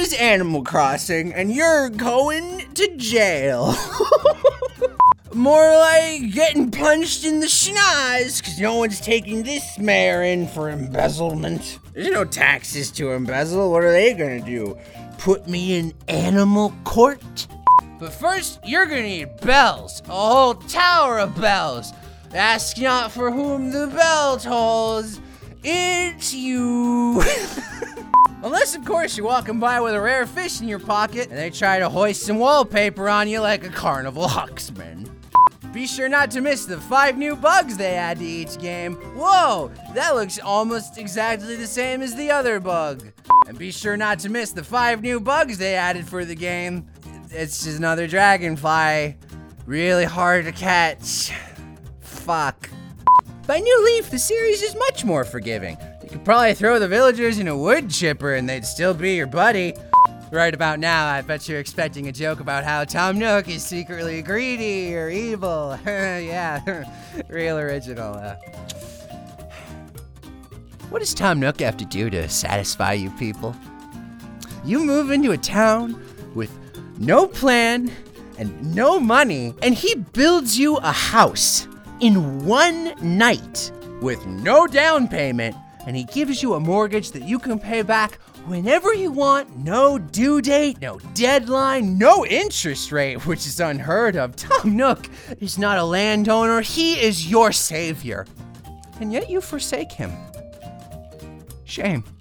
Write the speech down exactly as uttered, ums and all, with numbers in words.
is Animal Crossing, and you're going to jail. More like getting punched in the schnoz, because no one's taking this mayor in for embezzlement. There's no taxes to embezzle. What are they gonna do? Put me in animal court? But first, you're gonna need bells. A whole tower of bells. Ask not for whom the bell tolls. It's you. Unless, of course, you're walking by with a rare fish in your pocket and they try to hoist some wallpaper on you like a carnival huxman. Be sure not to miss the five new bugs they add to each game. Whoa, that looks almost exactly the same as the other bug. And be sure not to miss the five new bugs they added for the game. It's just another dragonfly. Really hard to catch. Fuck. By New Leaf, the series is much more forgiving. You could probably throw the villagers in a wood chipper and they'd still be your buddy. Right about now, I bet you're expecting a joke about how Tom Nook is secretly greedy or evil. Yeah, real original. Uh, what does Tom Nook have to do to satisfy you people? You move into a town with no plan and no money, and he builds you a house in one night with no down payment, and he gives you a mortgage that you can pay back whenever you want, no due date, no deadline, no interest rate, which is unheard of. Tom Nook is not a landowner, he is your savior. And yet you forsake him. Shame.